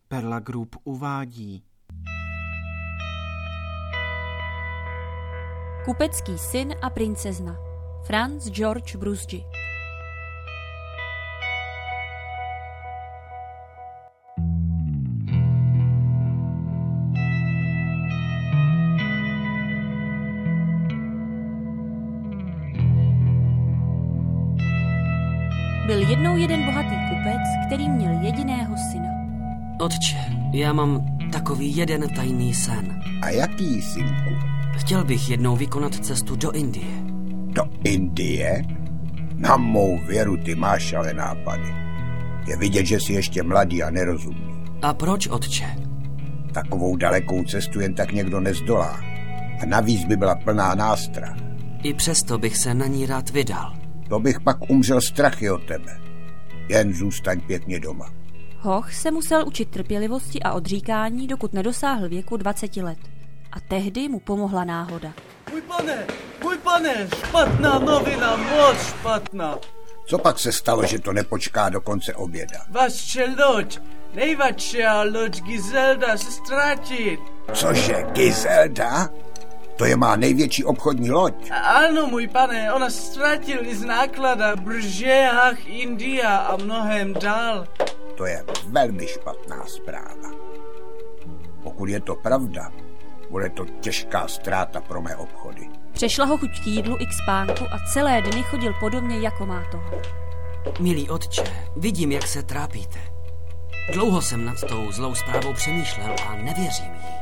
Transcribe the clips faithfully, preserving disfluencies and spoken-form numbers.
Perla Group uvádí. Kupecký syn a princezna. Franz George Brusji. Byl jednou jeden bohatý kupec, který měl jediného syna. Otče, já mám takový jeden tajný sen. A jaký, synku? Chtěl bych jednou vykonat cestu do Indie. Do Indie? Na mou věru, ty máš ale nápady. Je vidět, že jsi ještě mladý a nerozumný. A proč, otče? Takovou dalekou cestu jen tak někdo nezdolá. A navíc by byla plná nástrah. I přesto bych se na ní rád vydal. To bych pak umřel strachy od tebe. Jen zůstaň pěkně doma. Hoch se musel učit trpělivosti a odříkání, dokud nedosáhl věku dvaceti let. A tehdy mu pomohla náhoda. Můj pane, můj pane, špatná novina, moc špatná. Co pak se stalo, že to nepočká do konce oběda? Vaše loď, největší loď Giselda se ztratil. Cože, Giselda? To je má největší obchodní loď. Ano, můj pane, ona ztratil z náklada v břehách India a mnohem dál. To je velmi špatná zpráva. Pokud je to pravda, bude to těžká ztráta pro mé obchody. Přešla ho chuť k jídlu i k spánku a celé dny chodil podobně, jako má toho. Milý otče, vidím, jak se trápíte. Dlouho jsem nad tou zlou zprávou přemýšlel a nevěřím jí.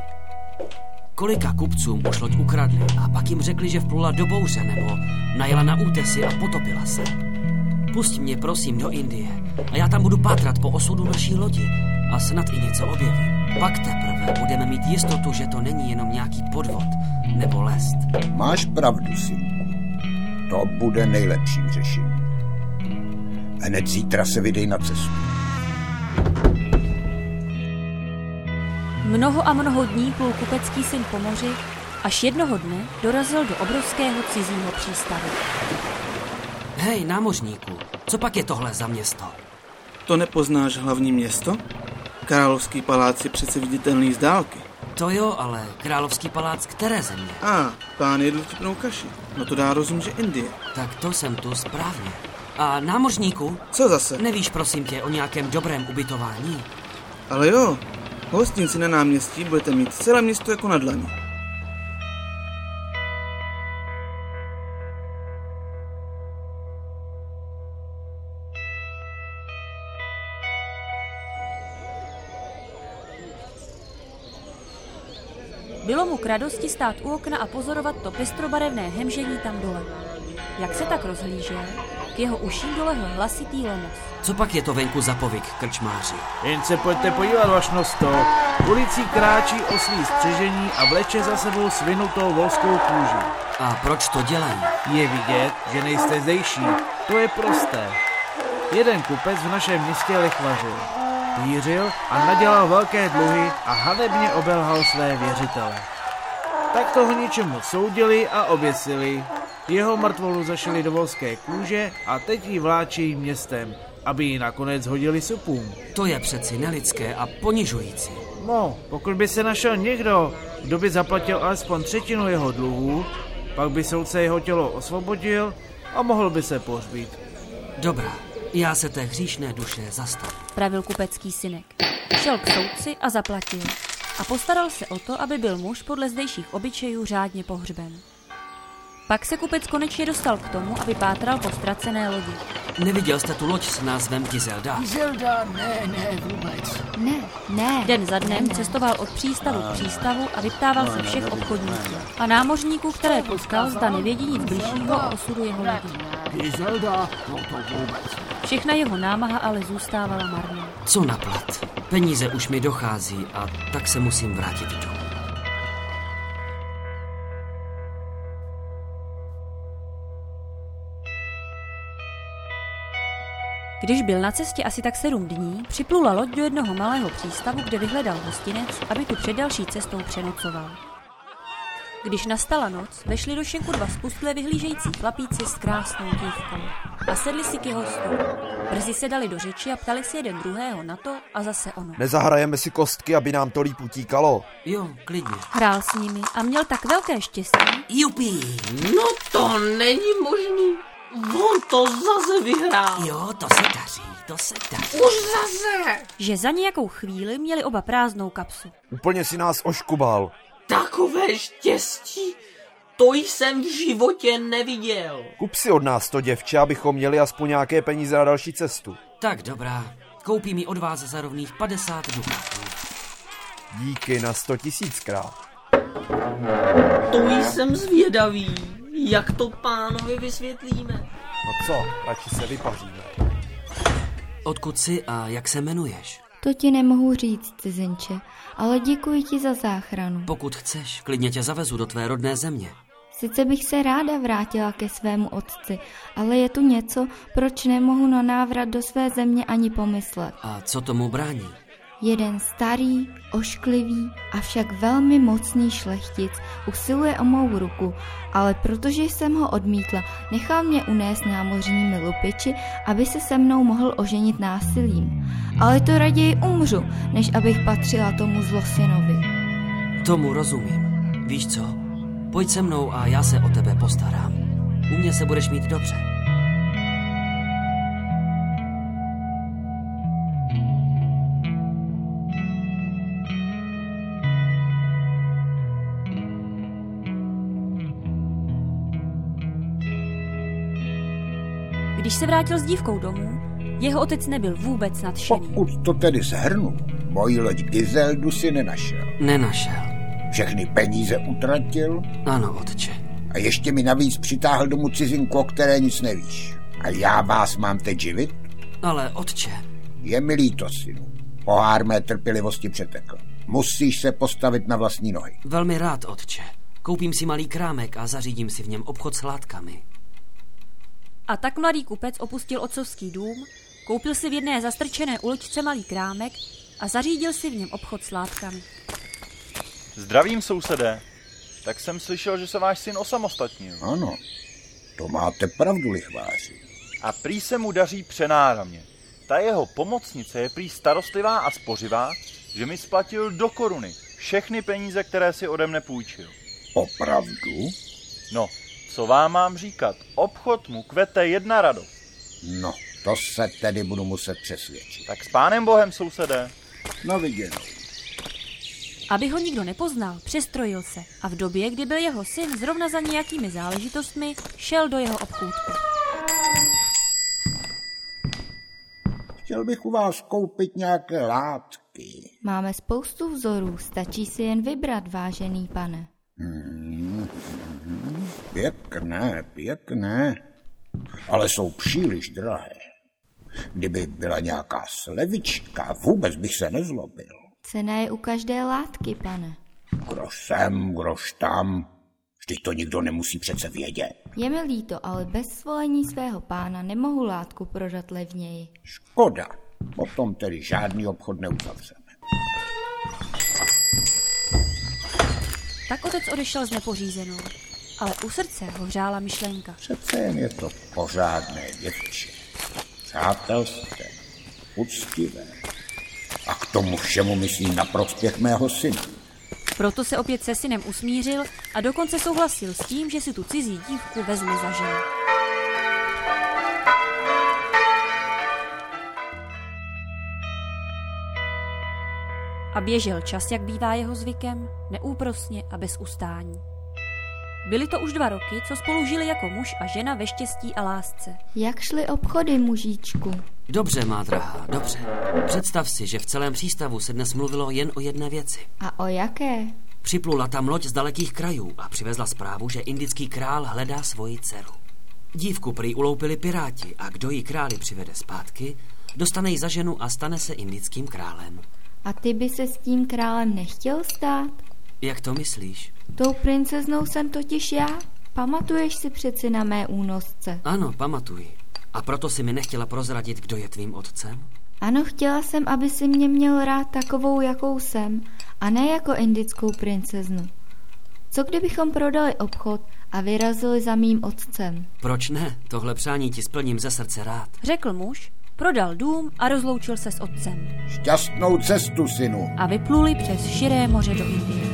Kolika kupcům už loď ukradli a pak jim řekli, že vplula do bouře nebo najela na útesy a potopila se. Pusť mě prosím do Indie a já tam budu pátrat po osudu naší lodi a snad i něco objevím. Pak teprve budeme mít jistotu, že to není jenom nějaký podvod nebo lest. Máš pravdu, synku. To bude nejlepším řešením. Hned zítra se vydej na cestu. Mnoho a mnoho dní plul kupecký syn po moři, až jednoho dne dorazil do obrovského cizího přístavu. Hej, námořníku, co pak je tohle za město? To nepoznáš hlavní město? Královský palác je přece viditelný z dálky. To jo, ale královský palác které země? A, ah, pán jedl vtipnou kaši. No to dá rozum, že Indie. Tak to jsem tu správně. A námořníku? Co zase? Nevíš prosím tě o nějakém dobrém ubytování? Ale jo, v hostinci na náměstí budete mít celé město jako na dlani. Bylo mu k radosti stát u okna a pozorovat to pestrobarevné hemžení tam dole. Jak se tak rozhlížel, k jeho uším dolehl hlasitý lomos. Co pak je to venku za povyk, krčmáři? Jen se pojďte podívat, vašnosto. Ulicí kráčí oslí střežení a vleče za sebou svinutou volskou kůži. A proč to dělají? Je vidět, že nejste zdejší. To je prosté. Jeden kupec v našem městě lichvařil, pířil a nadělal velké dluhy a hanebně obelhal své věřitele. Tak toho ničemu soudili a oběsili. Jeho mrtvolu zašili do volské kůže a teď ji vláčí městem, aby ji nakonec hodili supům. To je přeci nelidské a ponižující. No, pokud by se našel někdo, kdo by zaplatil alespoň třetinu jeho dluhů, pak by soudce jeho tělo osvobodil a mohl by se pohřbít. Dobrá, já se té hříšné duše zastavím, pravil kupecký synek. Šel k soudci a zaplatil. A postaral se o to, aby byl muž podle zdejších obyčejů řádně pohřben. Pak se kupec konečně dostal k tomu, aby pátral po ztracené lodi. Neviděl jste tu loď s názvem Giselda? Giselda, ne, ne, vůbec. Ne, ne. Den za dnem cestoval od přístavu k přístavu a vyptával se všech obchodníků a námořníků, které potkal, zda nevědí nic bližšího o osudu jeho lodi. Giselda, no to vůbec. Všechna jeho námaha ale zůstávala marná. Co na plat? Peníze už mi dochází a tak se musím vrátit domů. Když byl na cestě asi tak sedm dní, připlula loď do jednoho malého přístavu, kde vyhledal hostinec, aby tu před další cestou přenocoval. Když nastala noc, vešli do šenku dva spustlé vyhlížející chlapíci s krásnou dívkou. a sedli si k jeho stolu. Brzy se dali do řeči a ptali si jeden druhého na to a zase ono. Nezahrajeme si kostky, aby nám to líp utíkalo? Jo, klidně. Hrál s nimi a měl tak velké štěstí. Jupi! No to není možný. On to zase vyhrál. Jo, to se daří, to se daří. Už zase. Že za nějakou chvíli měli oba prázdnou kapsu. Úplně si nás oškubal. Takové štěstí, to jsem v životě neviděl. Kup si od nás to, děvče, abychom měli aspoň nějaké peníze na další cestu. Tak dobrá, koupí mi od vás za rovných padesát dukátů. Díky na sto tisíckrát. To jsem zvědavý, jak to pánovi vysvětlíme. No co, radši se vypaříme. Odkud jsi a jak se jmenuješ? To ti nemohu říct, cizinče, ale děkuji ti za záchranu. Pokud chceš, klidně tě zavezu do tvé rodné země. Sice bych se ráda vrátila ke svému otci, ale je tu něco, proč nemohu na návrat do své země ani pomyslet. A co tomu brání? Jeden starý, ošklivý, avšak velmi mocný šlechtic usiluje o mou ruku, ale protože jsem ho odmítla, nechal mě unést námořními lupiči, aby se se mnou mohl oženit násilím. Ale to raději umřu, než abych patřila tomu zlosinovi. Tomu rozumím. Víš co? Pojď se mnou a já se o tebe postarám. U mě se budeš mít dobře. Když se vrátil s dívkou domů, jeho otec nebyl vůbec nadšený. Pokud to tedy shrnu, moji loď Gizeldu si nenašel. Nenašel. Všechny peníze utratil. Ano, otče. A ještě mi navíc přitáhl domů cizinku, o které nic nevíš. A já vás mám teď živit? Ale otče... Je mi líto, synu. Pohár mé trpělivosti přetekl. Musíš se postavit na vlastní nohy. Velmi rád, otče. Koupím si malý krámek a zařídím si v něm obchod s látkami. A tak mladý kupec opustil otcovský dům, koupil si v jedné zastrčené uličce malý krámek a zařídil si v něm obchod s látkami. Zdravím, sousedé. Tak jsem slyšel, že se váš syn osamostatnil. Ano, to máte pravdu, lichváři. A prý se mu daří přenáramně. Ta jeho pomocnice je prý starostlivá a spořivá, že mi splatil do koruny všechny peníze, které si ode mne půjčil. Opravdu? No, co vám mám říkat? Obchod mu kvete jedna radost. No, to se tedy budu muset přesvědčit. Tak s pánem Bohem, sousedé. Na viděnou. Aby ho nikdo nepoznal, přestrojil se a v době, kdy byl jeho syn zrovna za nějakými záležitostmi, šel do jeho obchůdku. Chtěl bych u vás koupit nějaké látky. Máme spoustu vzorů, stačí si jen vybrat, vážený pane. Hmm, hmm, pěkné, pěkné, ale jsou příliš drahé. Kdyby byla nějaká slevička, vůbec bych se nezlobil. Cena je u každé látky, pane. Groš sem, groš tam, vždyť to nikdo nemusí přece vědět. Je mi líto, ale bez svolení svého pána nemohu látku prodat levněji. Škoda, potom tedy žádný obchod neuzavřeme. Tak otec odešel s nepořízenou, ale u srdce ho hřála myšlenka. Přece jen je to pořádné děvče, přátelské, uctivé. A k tomu všemu myslím na prospěch mého syna. Proto se opět se synem usmířil a dokonce souhlasil s tím, že si tu cizí dívku vezme za ženu. A běžel čas, jak bývá jeho zvykem, neúprosně a bez ustání. Byly to už dva roky, co spolu žili jako muž a žena ve štěstí a lásce. Jak šly obchody, mužíčku? Dobře, má drahá, dobře. Představ si, že v celém přístavu se dnes mluvilo jen o jedné věci. A o jaké? Připlula tam loď z dalekých krajů a přivezla zprávu, že indický král hledá svoji dceru. Dívku prý uloupili piráti a kdo ji králi přivede zpátky, dostane ji za ženu a stane se indickým králem. A ty by se s tím králem nechtěl stát? Jak to myslíš? Tou princeznou jsem totiž já. Pamatuješ si přeci na mé únosce? Ano, pamatuji. A proto si mi nechtěla prozradit, kdo je tvým otcem? Ano, chtěla jsem, aby si mě měl rád takovou, jakou jsem, a ne jako indickou princeznu. Co kdybychom prodali obchod a vyrazili za mým otcem? Proč ne? Tohle přání ti splním ze srdce rád. Řekl muž, prodal dům a rozloučil se s otcem. Šťastnou cestu, synu. A vypluli přes širé moře do Indie.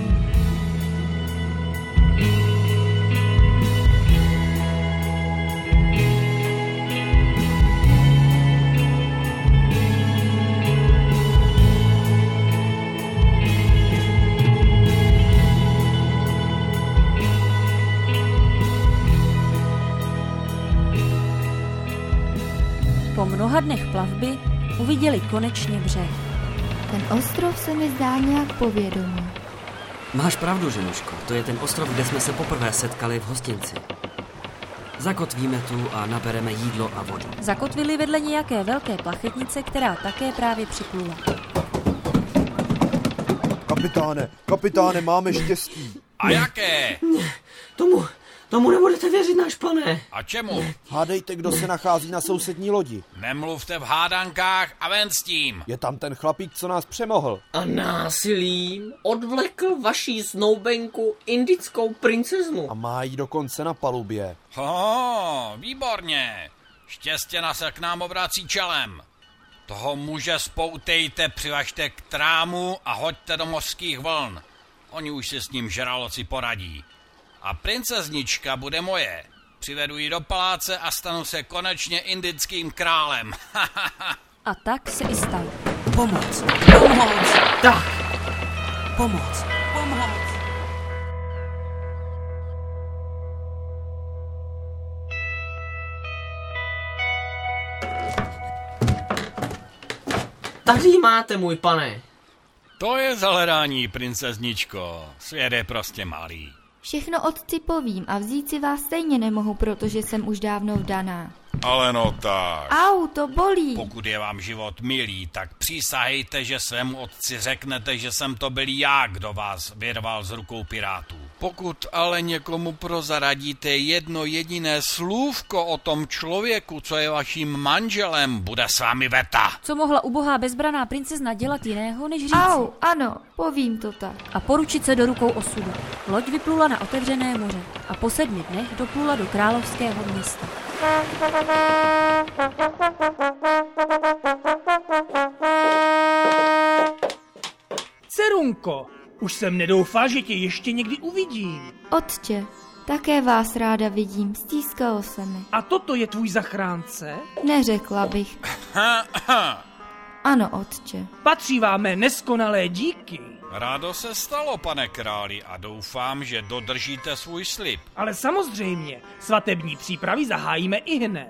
Po mnoha dnech plavby uviděli konečně břeh. Ten ostrov se mi zdá nějak povědomý. Máš pravdu, ženuško. To je ten ostrov, kde jsme se poprvé setkali v hostinci. Zakotvíme tu a nabereme jídlo a vodu. Zakotvili vedle nějaké velké plachetnice, která také právě připlula. Kapitáne, kapitáne, máme štěstí. A jaké? Tomu, tomu nebudete věřit, náš pane. A čemu? Hádejte, kdo se nachází na sousední lodi. Nemluvte v hádankách a ven s tím. Je tam ten chlapík, co nás přemohl. A násilím odvlekl vaší snoubenku, indickou princeznu. A má jí dokonce na palubě. Ho, výborně. Štěstěna se k nám obrací čelem. Toho muže spoutejte, přivažte k trámu a hoďte do mořských vln. Oni už si s ním žraloci poradí. A princeznička bude moje. Přivedu ji do paláce a stanu se konečně indickým králem. A tak se i stalo. Pomoc! Pomoc! Tak! Pomoc! Pomoc! Tady máte, můj pane. To je zahledání, princezničko. Svět je prostě malý. Všechno otci povím a vzít si vás stejně nemohu, protože jsem už dávno vdaná. Ale no tak. Au, to bolí. Pokud je vám život milý, tak přísahejte, že svému otci řeknete, že jsem to byl já, kdo vás vyrval z rukou pirátů. Pokud ale někomu prozradíte jedno jediné slůvko o tom člověku, co je vaším manželem, bude s vámi veta. Co mohla ubohá bezbraná princezna dělat jiného, než říct? Au, ano, povím to tak. A poručit se do rukou osudu. Loď vyplula na otevřené moře a po sedmi dnech doplula do královského města. Dcerunko, už jsem nedoufal, že tě ještě někdy uvidím. Otče, také vás ráda vidím, stískalo se mi. A toto je tvůj zachránce? Neřekla bych. Ano, otče. Patří vám mé neskonalé díky. Rádo se stalo, pane králi, a doufám, že dodržíte svůj slib. Ale samozřejmě, svatební přípravy zahájíme i hned.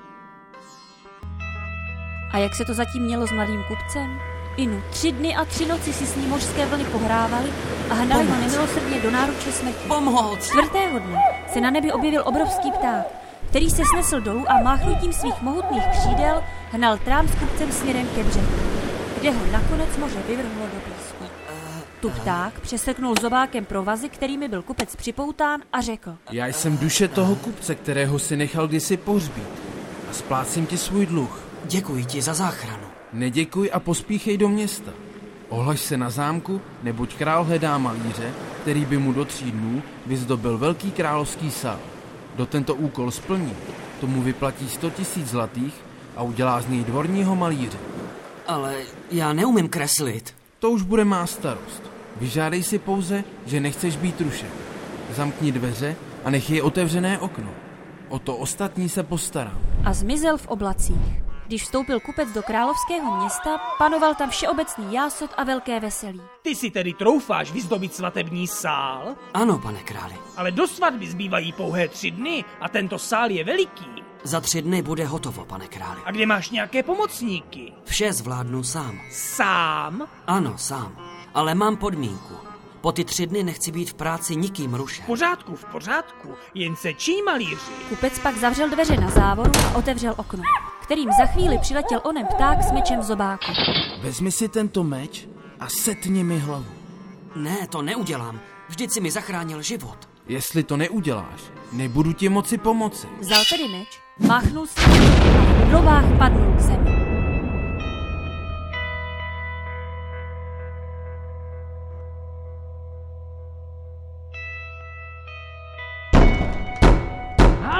A jak se to zatím mělo s mladým kupcem? Inu tři dny a tři noci si s ním mořské vlny pohrávali a hnali ho nemilosrdně do náruče smrti. Pomoc! Čtvrtého dne se na nebi objevil obrovský pták, který se snesl dolů a máchnutím svých mohutných křídel hnal trám s kupcem směrem ke břehu, kde ho nakonec moře vyvrhlo do písku. Tu pták přeseknul zobákem provazy, kterými byl kupec připoután, a řekl: Já jsem duše toho kupce, kterého si nechal kdysi pohřbít, a splácím ti svůj dluh. Děkuji ti za záchranu. Neděkuj a pospíchej do města. Ohlaš se na zámku, neboť král hledá malíře, který by mu do tří dnů vyzdobil velký královský sál. Kdo tento úkol splní, tomu vyplatí sto tisíc zlatých a udělá z něj dvorního malíře. Ale já neumím kreslit. To už bude má starost. Vyžádej si pouze, že nechceš být rušen. Zamkni dveře a nech je otevřené okno. O to ostatní se postarám. A zmizel v oblacích. Když vstoupil kupec do královského města, panoval tam všeobecný jásot a velké veselí. Ty si tedy troufáš vyzdobit svatební sál? Ano, pane králi. Ale do svatby zbývají pouhé tři dny a tento sál je veliký. Za tři dny bude hotovo, pane králi. A kde máš nějaké pomocníky? Vše zvládnu sám. Sám? Ano, sám. Ale mám podmínku. Po ty tři dny nechci být v práci nikým rušen. V pořádku, v pořádku. Jen se čí malíři. Kupec pak zavřel dveře na závoru a otevřel okno, kterým za chvíli přiletěl onen pták s mečem v zobáku. Vezmi si tento meč a setni mi hlavu. Ne, to neudělám. Vždyť si mi zachránil život. Jestli to neuděláš, nebudu ti moci pomoci. Vzal tedy meč, máchnul s ním a v dlovách padnul k zemi.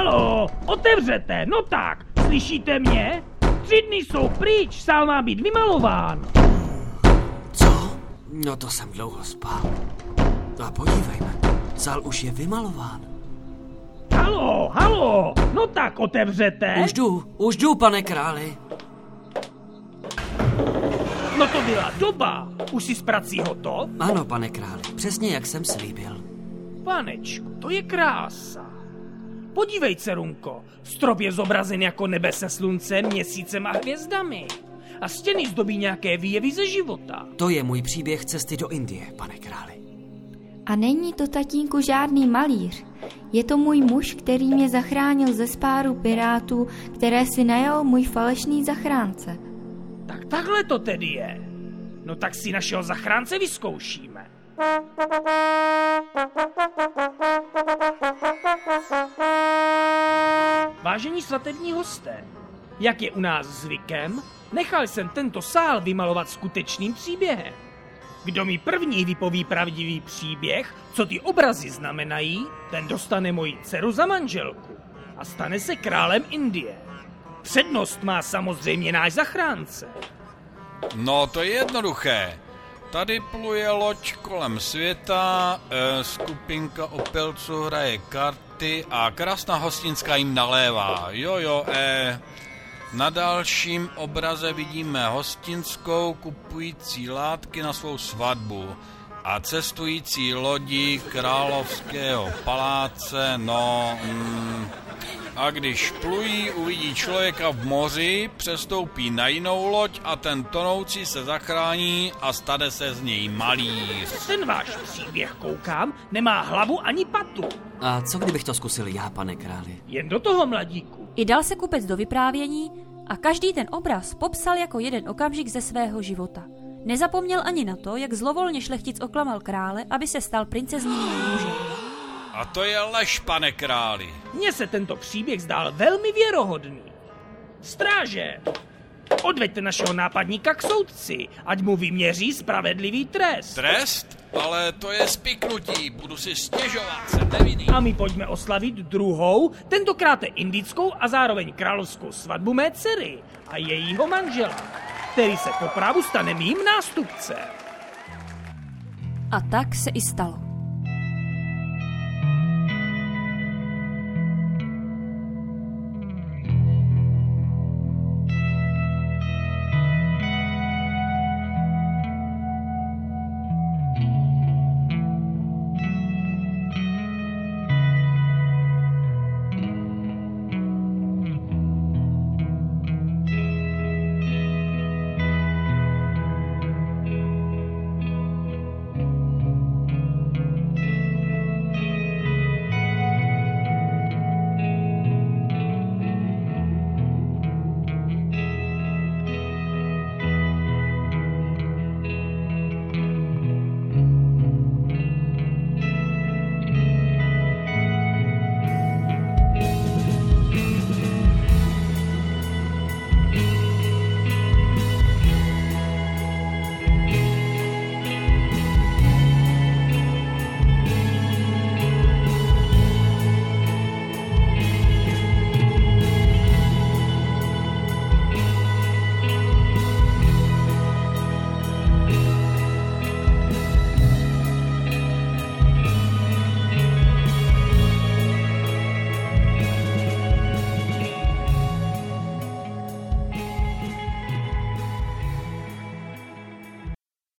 Halo, otevřete, no tak, slyšíte mě? Tři dny jsou pryč, sál má být vymalován. Co? No to jsem dlouho spal. A podívejme, sál už je vymalován. Halo, halo, no tak otevřete. Už jdu, už jdu, pane králi. No to byla doba. Už jsi s prací hotov? Ano, pane králi, přesně jak jsem slíbil. Panečku, to je krása. Podívej, dcerunko, strop je zobrazen jako nebe se sluncem, měsícem a hvězdami. A stěny zdobí nějaké výjevy ze života. To je můj příběh cesty do Indie, pane králi. A není to, tatínku, žádný malíř. Je to můj muž, který mě zachránil ze spáru pirátů, které si najal můj falešný zachránce. Tak takhle to tedy je. No tak si našeho zachránce vyzkoušíme. Vážení svatební hosté, jak je u nás zvykem, nechal jsem tento sál vymalovat skutečným příběhem. Kdo mi první vypoví pravdivý příběh, co ty obrazy znamenají, ten dostane moji dceru za manželku a stane se králem Indie. Přednost má samozřejmě náš zachránce. No, to je jednoduché. Tady pluje loď kolem světa, e, skupinka opilců hraje karty a krásná hostinská jim nalévá. Jo, jo, e, na dalším obraze vidíme hostinskou kupující látky na svou svatbu a cestující lodi královského paláce, no... Mm, a když plují, uvidí člověka v moři, přestoupí na jinou loď a ten tonoucí se zachrání a stane se z něj malíř. Ten váš příběh, koukám, nemá hlavu ani patu. A co kdybych to zkusil já, pane králi? Jen do toho, mladíku. I dal se kupec do vyprávění a každý ten obraz popsal jako jeden okamžik ze svého života. Nezapomněl ani na to, jak zlovolně šlechtic oklamal krále, aby se stal princezním mužem. A to je lež, pane králi. Mně se tento příběh zdál velmi věrohodný. Stráže, odveďte našeho nápadníka k soudci, ať mu vyměří spravedlivý trest. Trest? Ale to je spiknutí, budu si stěžovat, jsem nevinný. A my pojďme oslavit druhou, tentokrát indickou a zároveň královskou svatbu mé dcery a jejího manžela, který se po právu stane mým nástupcem. A tak se i stalo.